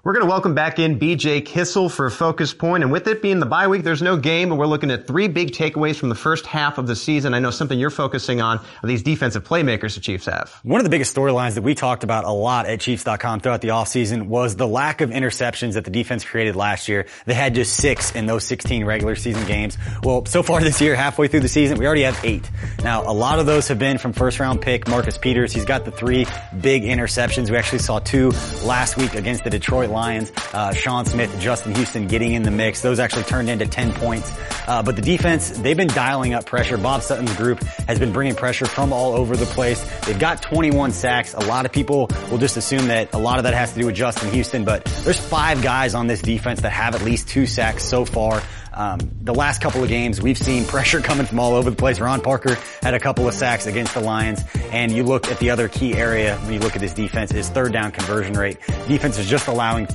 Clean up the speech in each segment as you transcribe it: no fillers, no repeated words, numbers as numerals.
We're going to welcome back in BJ Kissel for Focus Point, and with it being the bye week, there's no game, but we're looking at three big takeaways from the first half of the season. I know something you're focusing on are these defensive playmakers the Chiefs have. One of the biggest storylines that we talked about a lot at Chiefs.com throughout the offseason was the lack of interceptions that the defense created last year. They had just 6 in those 16 regular season games. Well, so far this year, halfway through the season, we already have 8. Now, a lot of those have been from first-round pick Marcus Peters. He's got the 3 big interceptions. We actually saw 2 last week against the Detroit Lions. Sean Smith, Justin Houston getting in the mix. Those actually turned into 10 points. But the defense, they've been dialing up pressure. Bob Sutton's group has been bringing pressure from all over the place. They've got 21 sacks. A lot of people will just assume that a lot of that has to do with Justin Houston, but there's 5 guys on this defense that have at least 2 sacks so far. The last couple of games, we've seen pressure coming from all over the place. Ron Parker had a couple of sacks against the Lions. And you look at the other key area when you look at this defense is third down conversion rate. Defense is just allowing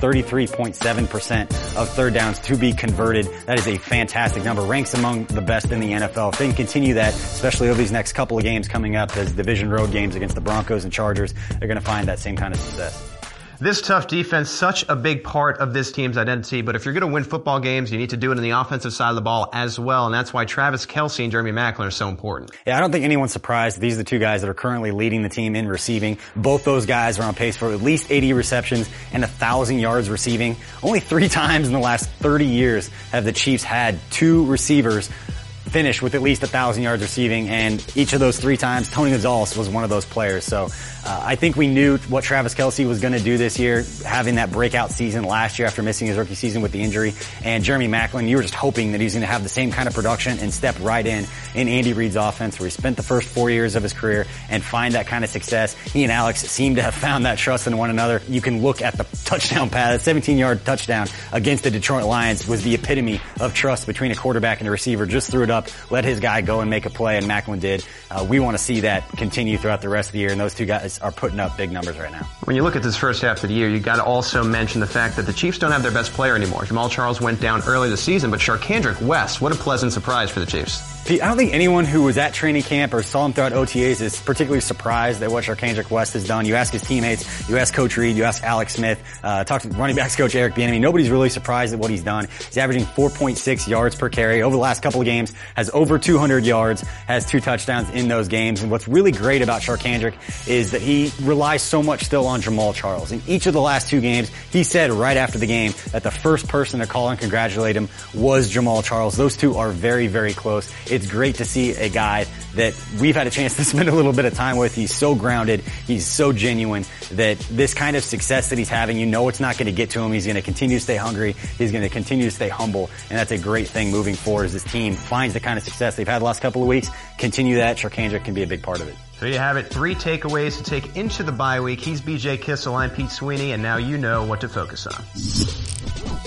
33.7% of third downs to be converted. That is a fantastic number. Ranks among the best in the NFL. If they can continue that, especially over these next couple of games coming up as division road games against the Broncos and Chargers, they're going to find that same kind of success. This tough defense, such a big part of this team's identity, but if you're going to win football games, you need to do it on the offensive side of the ball as well, and that's why Travis Kelce and Jeremy Maclin are so important. Yeah, I don't think anyone's surprised. These are the 2 guys that are currently leading the team in receiving. Both those guys are on pace for at least 80 receptions and 1,000 yards receiving. Only 3 times in the last 30 years have the Chiefs had 2 receivers finish with at least 1,000 yards receiving, and each of those 3 times, Tony Gonzalez was one of those players. So I think we knew what Travis Kelce was going to do this year, having that breakout season last year after missing his rookie season with the injury. And Jeremy Maclin, you were just hoping that he was going to have the same kind of production and step right in Andy Reid's offense, where he spent the first 4 years of his career and find that kind of success. He and Alex seem to have found that trust in one another. You can look at the touchdown pass, 17-yard touchdown against the Detroit Lions was the epitome of trust between a quarterback and a receiver. Just threw it up, let his guy go and make a play, and Maclin did. We want to see that continue throughout the rest of the year, and those 2 guys are putting up big numbers right now. When you look at this first half of the year, you got to also mention the fact that the Chiefs don't have their best player anymore. Jamaal Charles went down early this season, but Charcandrick West, what a pleasant surprise for the Chiefs. I don't think anyone who was at training camp or saw him throughout OTAs is particularly surprised at what Charcandrick West has done. You ask his teammates, you ask Coach Reid, you ask Alex Smith, talk to running backs coach Eric Bieniemy. Nobody's really surprised at what he's done. He's averaging 4.6 yards per carry over the last couple of games, has over 200 yards, has 2 touchdowns in those games. And what's really great about Charcandrick is that he relies so much still on Jamaal Charles. In each of the last 2 games, he said right after the game that the first person to call and congratulate him was Jamaal Charles. Those 2 are very, very close. It's great to see a guy that we've had a chance to spend a little bit of time with. He's so grounded. He's so genuine that this kind of success that he's having, you know it's not going to get to him. He's going to continue to stay hungry. He's going to continue to stay humble. And that's a great thing moving forward as this team finds the kind of success they've had the last couple of weeks. Continue that. Charcandrick can be a big part of it. So you have it. 3 takeaways to take into the bye week. He's BJ Kissel. I'm Pete Sweeney. And now you know what to focus on.